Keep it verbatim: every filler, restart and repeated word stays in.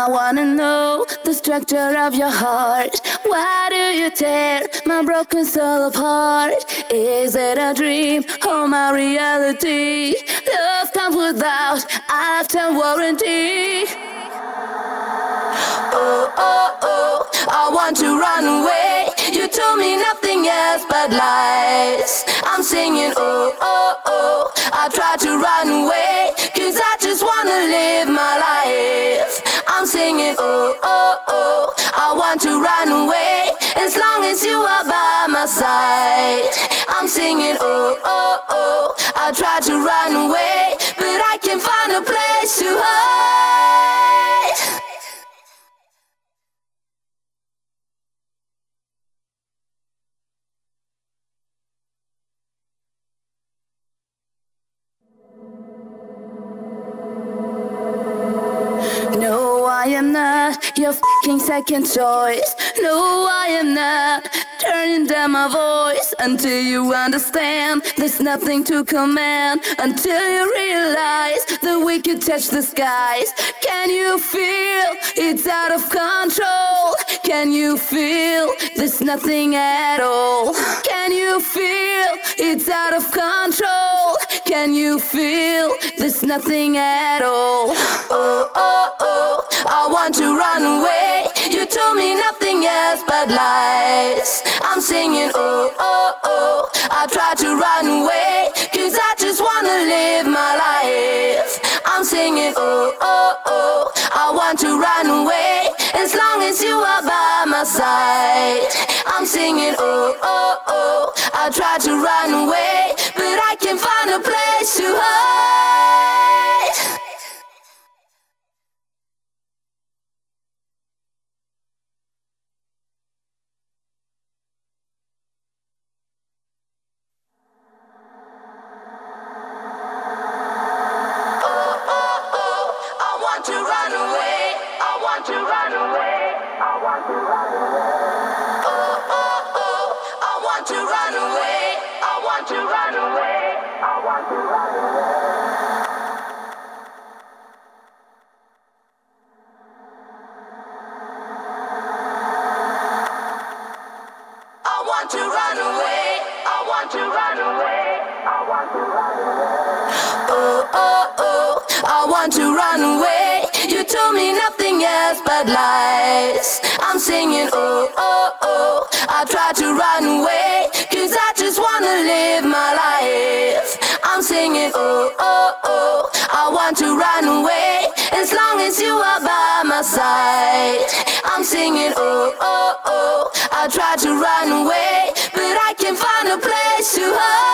I wanna know the structure of your heart. Why do you tear my broken soul apart? Is it a dream or my reality? Love comes without a lifetime warranty. Oh, oh, oh, I want to run away. You told me nothing else but lies. I'm singing, oh, oh, oh, I try to run away, cause I just wanna live my life. I'm singing, oh, oh, oh, I want to run away, as long as you are by my side. I'm singing, oh, oh, oh, I try to run away, but I can't find a place to hide. No, I am not your fucking second choice. No, I am not turning down my voice until you understand there's nothing to command. Until you realize that we can touch the skies. Can you feel it's out of control? Can you feel there's nothing at all? Can you feel it's out of control? Can you feel there's nothing at all? Oh, oh, oh, I want to run away. You told me nothing else but lies. I'm singing, oh, oh, oh, I try to run away, cause I just wanna live my life. I'm singing, oh, oh, oh, I want to run away, as long as you are by my side. I'm singing, oh, oh, oh, I try to run away, but I can't find a place to hide. To run away, I want to run away, I want to run away. Oh, oh, oh, I want to run away, I want to run away, I want to run away. I want to run away, I want to run away, I want to run away. Oh, oh, oh, I want to run away. You told me nothing else but lies. I'm singing, oh, oh, oh, I try to run away, cause I just wanna live my life. I'm singing, oh, oh, oh, I want to run away, as long as you are by my side. I'm singing, oh, oh, oh, I try to run away, but I can't find a place to hide.